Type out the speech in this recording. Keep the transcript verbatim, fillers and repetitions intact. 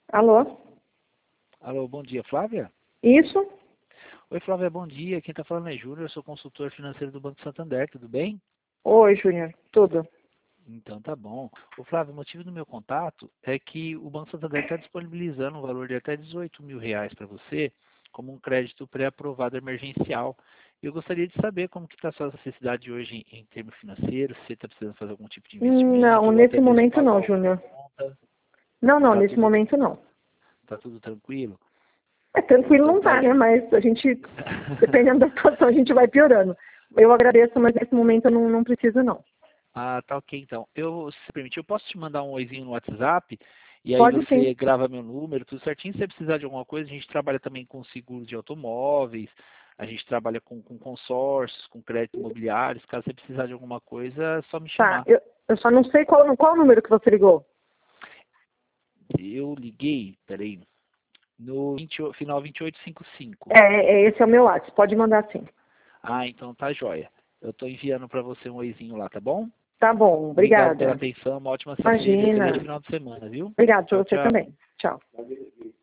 Alô? Alô, bom dia, Flávia? Isso? Oi, Flávia, bom dia. Quem está falando é Júnior, eu sou consultor financeiro do Banco Santander, tudo bem? Oi, Júnior. Tudo? Então tá bom. Ô, Flávia, o motivo do meu contato é que o Banco Santander está disponibilizando um valor de até dezoito mil reais para você, como um crédito pré-aprovado emergencial. Eu gostaria de saber como que está a sua necessidade hoje em, em termos financeiros, se você está precisando fazer algum tipo de investimento, Não, ou até nesse mesmo momento pagar não, alguma Júnior. conta. Não, não, Tá nesse tudo, momento não. tá tudo tranquilo? É tranquilo Então não tá. tá, né? Mas a gente, dependendo da situação, a gente vai piorando. Eu agradeço, mas nesse momento eu não, não preciso, não. Ah, tá ok então. Eu, se permitir, eu posso te mandar um oizinho no WhatsApp e aí Pode sim. você grava meu número, tudo certinho. Se você precisar de alguma coisa, a gente trabalha também com seguro de automóveis, a gente trabalha com, com consórcios, com crédito imobiliários. Caso você precisar de alguma coisa, é só me Tá, chamar. eu, eu só não sei qual, qual o número que você ligou. Eu liguei, peraí, no vinte, final vinte e oito cinquenta e cinco. É, é, esse é o meu WhatsApp, pode mandar sim. Ah, então tá joia. Eu tô enviando para você um oizinho lá, tá bom? Tá bom, Obrigado pela obrigada. atenção, uma ótima sexta-feira e excelente Imagina. final de semana, viu? Obrigado pra Tchau, você tchau. também. Tchau.